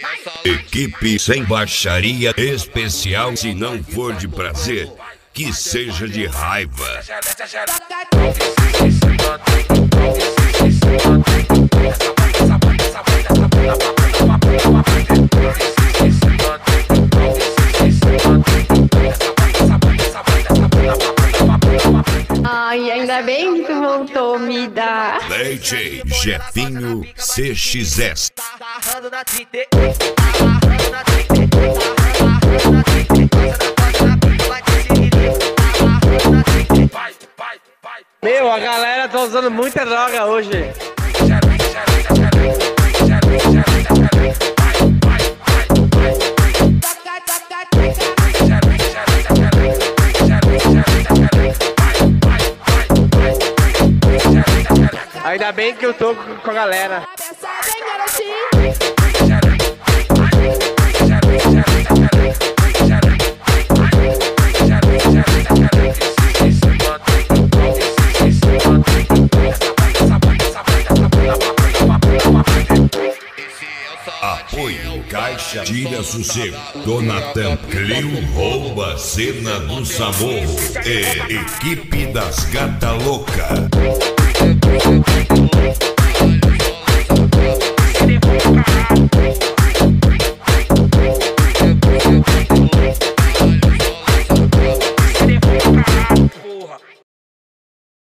Equipe sem baixaria especial, se não for de prazer, que seja de raiva. Ai, ainda bem que tu voltou, me dá. DJ Jefinho CXS. Meu, a galera tá usando muita droga hoje. Ainda bem que eu tô com a galera. Apoio Caixa Tira Sossego, Donatan Clio Rouba Cena do Samorro e Equipe das Gata Louca.